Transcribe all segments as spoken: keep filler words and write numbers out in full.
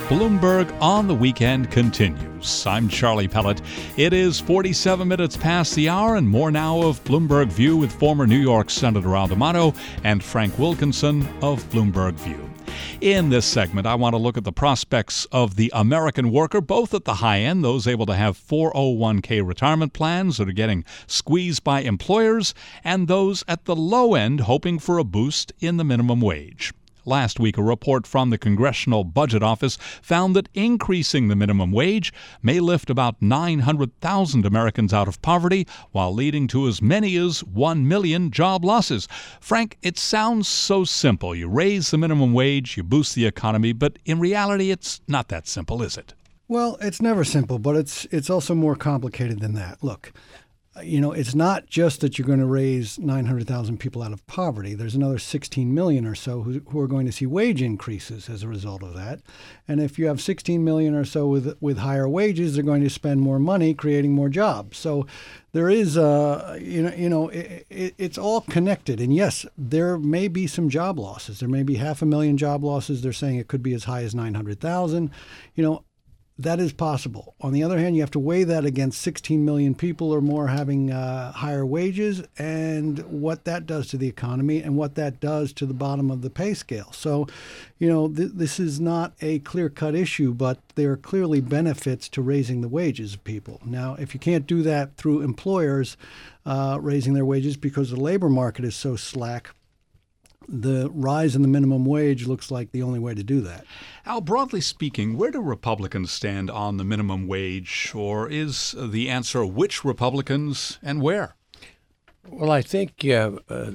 Bloomberg on the Weekend continues. I'm Charlie Pellet. It is forty-seven minutes past the hour, and more now of Bloomberg View with former New York Senator Al D'Amato and Frank Wilkinson of Bloomberg View. In this segment, I want to look at the prospects of the American worker, both at the high end, those able to have four oh one k retirement plans that are getting squeezed by employers, and those at the low end hoping for a boost in the minimum wage. Last week, a report from the Congressional Budget Office found that increasing the minimum wage may lift about nine hundred thousand Americans out of poverty, while leading to as many as one million job losses. Frank, it sounds so simple. You raise the minimum wage, you boost the economy, but in reality, it's not that simple, is it? Well, it's never simple, but it's it's also more complicated than that. Look, you know, it's not just that you're going to raise nine hundred thousand people out of poverty. There's another sixteen million or so who, who are going to see wage increases as a result of that. And if you have sixteen million or so with with higher wages, they're going to spend more money creating more jobs. So there is, uh, you know, you know, it, it, it's all connected. And yes, there may be some job losses. There may be half a million job losses. They're saying it could be as high as nine hundred thousand. You know, that is possible. On the other hand, you have to weigh that against sixteen million people or more having uh, higher wages and what that does to the economy and what that does to the bottom of the pay scale. So, you know, th- this is not a clear-cut issue, but there are clearly benefits to raising the wages of people. Now, if you can't do that through employers uh, raising their wages because the labor market is so slack, the rise in the minimum wage looks like the only way to do that. Al, broadly speaking, where do Republicans stand on the minimum wage, or is the answer which Republicans and where? Well, I think uh, uh,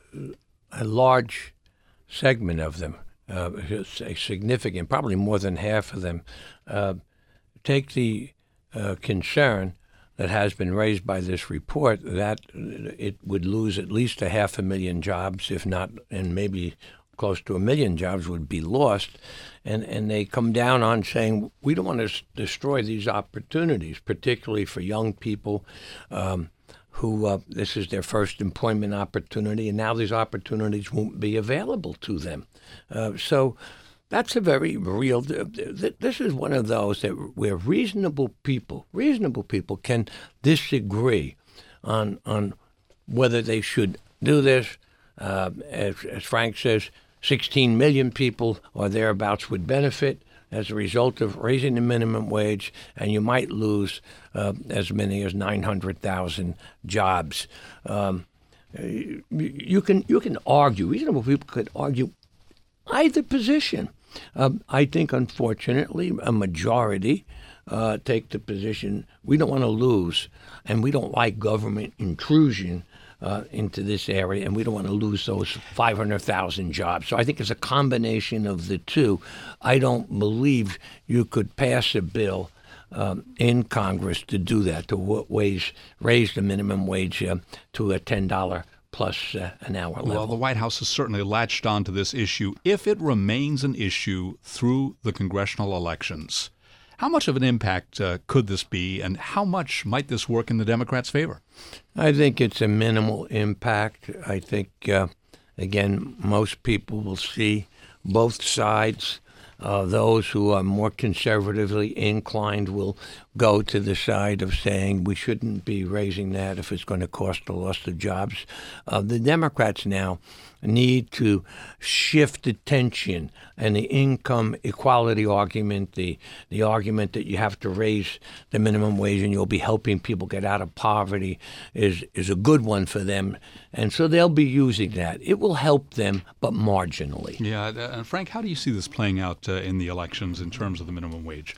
a large segment of them, uh, a significant, probably more than half of them, uh, take the uh, concern that has been raised by this report that it would lose at least a half a million jobs, if not, and maybe close to a million jobs would be lost. And, and they come down on saying, we don't want to s- destroy these opportunities, particularly for young people um, who uh, this is their first employment opportunity, and now these opportunities won't be available to them. Uh, so that's a very real, this is one of those that where reasonable people, reasonable people can disagree on on whether they should do this. Uh, as, as Frank says, sixteen million people or thereabouts would benefit as a result of raising the minimum wage, and you might lose uh, as many as nine hundred thousand jobs. Um, you, you can you can argue, reasonable people could argue either position. Um, I think, unfortunately, a majority uh, take the position we don't want to lose, and we don't like government intrusion uh, into this area, and we don't want to lose those five hundred thousand jobs. So I think it's a combination of the two. I don't believe you could pass a bill um, in Congress to do that, to raise, raise the minimum wage uh, to a ten dollars plus uh, an hour level. Well, the White House has certainly latched on to this issue. If it remains an issue through the congressional elections, how much of an impact uh, could this be, and how much might this work in the Democrats' favor? I think it's a minimal impact. I think, uh, again, most people will see both sides. Uh, those who are more conservatively inclined will go to the side of saying we shouldn't be raising that if it's going to cost a loss of jobs. Uh, the Democrats now need to shift attention, and the income equality argument, the the argument that you have to raise the minimum wage and you'll be helping people get out of poverty is, is a good one for them. And so they'll be using that. It will help them, but marginally. Yeah, and Frank, how do you see this playing out uh, in the elections in terms of the minimum wage?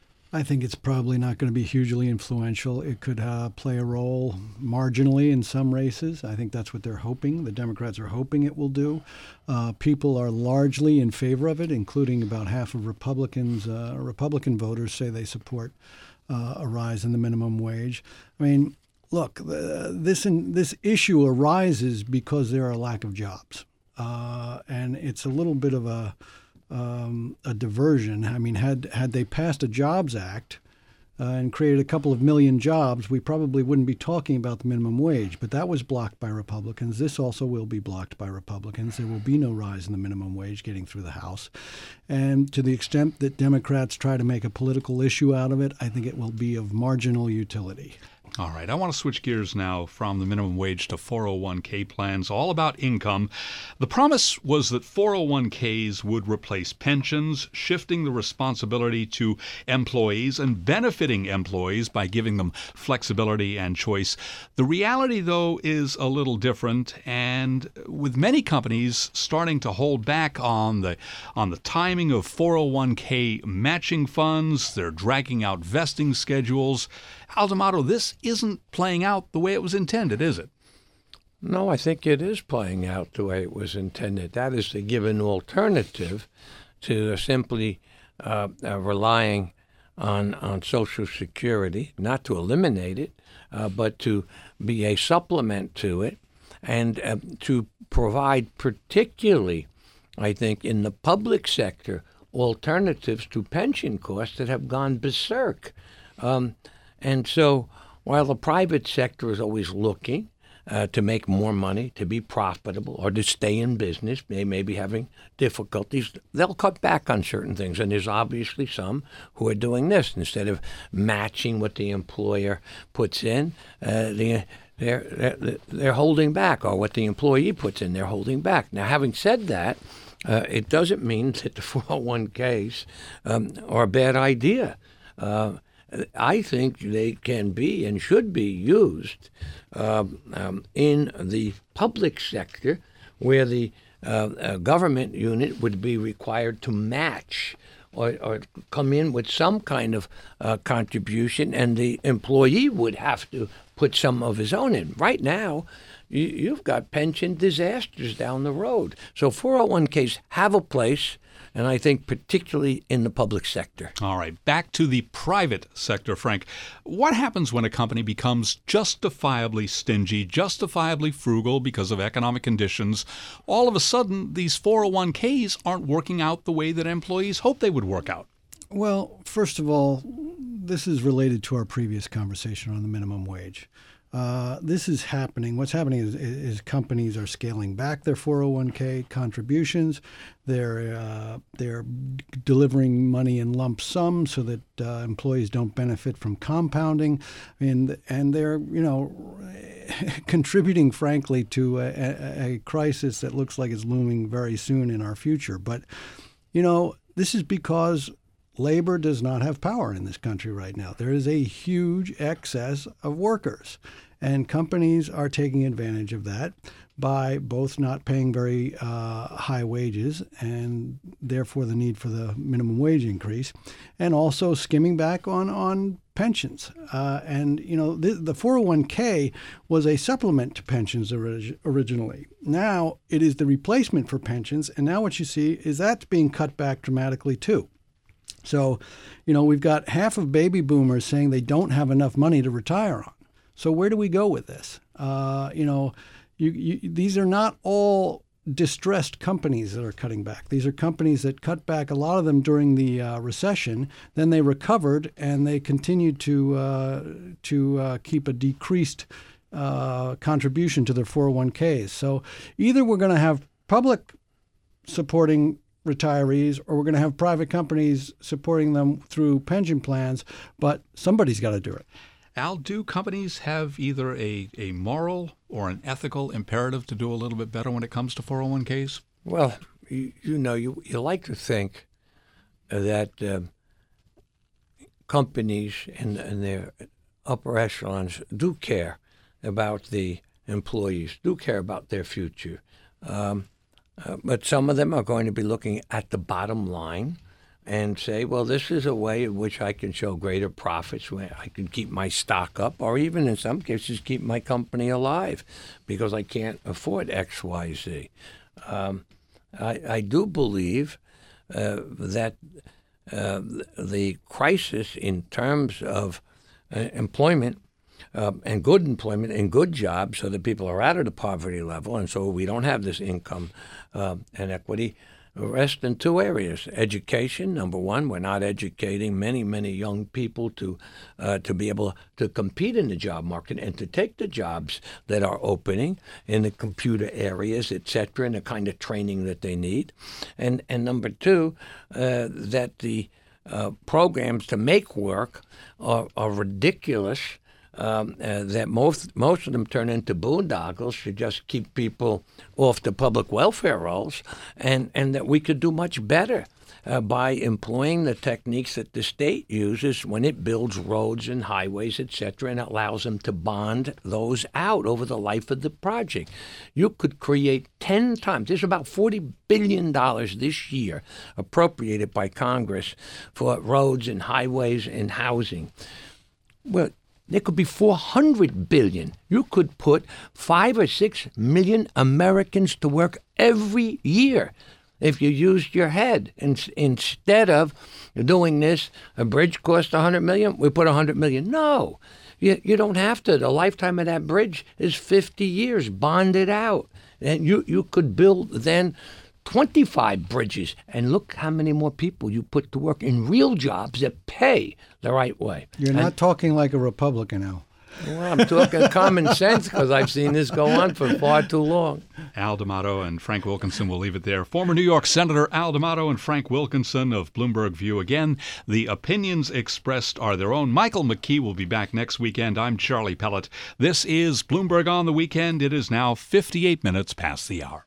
I think it's probably not going to be hugely influential. It could uh, play a role marginally in some races. I think that's what they're hoping. The Democrats are hoping it will do. Uh, people are largely in favor of it, including about half of Republicans. Uh, Republican voters say they support uh, a rise in the minimum wage. I mean, look, uh, this in, this issue arises because there are a lack of jobs, uh, and it's a little bit of a Um, a diversion. I mean, had had they passed a Jobs Act uh, and created a couple of million jobs, we probably wouldn't be talking about the minimum wage. But that was blocked by Republicans. This also will be blocked by Republicans. There will be no rise in the minimum wage getting through the House. And to the extent that Democrats try to make a political issue out of it, I think it will be of marginal utility. All right, I want to switch gears now from the minimum wage to four oh one k plans, all about income. The promise was that four oh one k's would replace pensions, shifting the responsibility to employees and benefiting employees by giving them flexibility and choice. The reality, though, is a little different, and with many companies starting to hold back on the on the timing of four oh one k matching funds, they're dragging out vesting schedules. Al D'Amato, this isn't playing out the way it was intended, is it? No, I think it is playing out the way it was intended. That is to give an alternative to simply uh, uh, relying on, on Social Security, not to eliminate it, uh, but to be a supplement to it, and uh, to provide particularly, I think, in the public sector, alternatives to pension costs that have gone berserk. Um, And so while the private sector is always looking uh, to make more money, to be profitable, or to stay in business, they may be having difficulties, they'll cut back on certain things. And there's obviously some who are doing this. Instead of matching what the employer puts in, uh, the, they're, they're, they're holding back, or what the employee puts in, they're holding back. Now, having said that, uh, it doesn't mean that the four oh one k's um, are a bad idea. Uh, I think they can be and should be used uh, um, in the public sector, where the uh, uh, government unit would be required to match or, or come in with some kind of uh, contribution, and the employee would have to put some of his own in. Right now, you, you've got pension disasters down the road. So four oh one k's have a place, and I think particularly in the public sector. All right, back to the private sector, Frank. What happens when a company becomes justifiably stingy, justifiably frugal because of economic conditions? All of a sudden, these four oh one k's aren't working out the way that employees hoped they would work out. Well, first of all, this is related to our previous conversation on the minimum wage. Uh, this is happening. What's happening is, is companies are scaling back their four oh one k contributions. They're uh, they're delivering money in lump sum so that uh, employees don't benefit from compounding, and and they're you know contributing, frankly, to a, a, a crisis that looks like it's looming very soon in our future. But you know this is because labor does not have power in this country right now. There is a huge excess of workers, and companies are taking advantage of that by both not paying very uh, high wages, and therefore the need for the minimum wage increase, and also skimming back on, on pensions. Uh, and, you know, the, the four oh one k was a supplement to pensions orig- originally. Now it is the replacement for pensions, and now what you see is that's being cut back dramatically too. So, you know, we've got half of baby boomers saying they don't have enough money to retire on. So where do we go with this? Uh, you know, you, you, these are not all distressed companies that are cutting back. These are companies that cut back, a lot of them during the uh, recession. Then they recovered, and they continued to uh, to uh, keep a decreased uh, contribution to their four oh one k's. So either we're going to have public supporting retirees, or we're going to have private companies supporting them through pension plans, but somebody's got to do it. Al, do companies have either a, a moral or an ethical imperative to do a little bit better when it comes to four oh one k's? Well, you, you know, you, you like to think that uh, companies in, in their upper echelons do care about the employees, do care about their future. Um, Uh, but some of them are going to be looking at the bottom line and say, well, this is a way in which I can show greater profits, where I can keep my stock up, or even in some cases keep my company alive because I can't afford X, Y, Z. Um, I, I do believe uh, that uh, the crisis in terms of uh, employment Uh, and good employment and good jobs, so that people are out of the poverty level, and so we don't have this income uh, inequity, rest in two areas. Education, number one. We're not educating many, many young people to uh, to be able to compete in the job market and to take the jobs that are opening in the computer areas, et cetera, and the kind of training that they need. And, and number two, uh, that the uh, programs to make work are, are ridiculous. Um, uh, that most most of them turn into boondoggles to just keep people off the public welfare rolls, and, and that we could do much better uh, by employing the techniques that the state uses when it builds roads and highways, et cetera, and allows them to bond those out over the life of the project. You could create ten times. There's about forty billion dollars this year appropriated by Congress for roads and highways and housing. Well, there could be four hundred billion dollars. You could put five or six million Americans to work every year if you used your head. In, instead of doing this, a bridge costs one hundred million dollars, we put one hundred million dollars. No, you, you don't have to. The lifetime of that bridge is fifty years, bonded out. And you, you could build then twenty-five bridges, and look how many more people you put to work in real jobs that pay the right way. You're and, not talking like a Republican now. Well, I'm talking common sense because I've seen this go on for far too long. Al D'Amato and Frank Wilkinson will leave it there. Former New York Senator Al D'Amato and Frank Wilkinson of Bloomberg View. Again, the opinions expressed are their own. Michael McKee will be back next weekend. I'm Charlie Pellet. This is Bloomberg on the Weekend. It is now fifty-eight minutes past the hour.